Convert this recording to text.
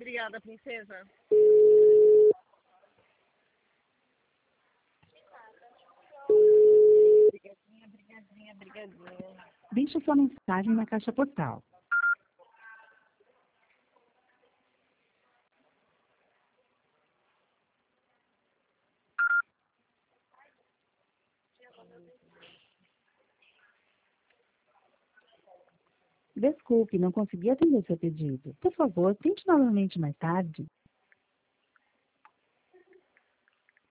Obrigada, princesa. Brigadinha. Deixe sua mensagem na caixa postal. Desculpe, não consegui atender seu pedido. Por favor, tente novamente mais tarde.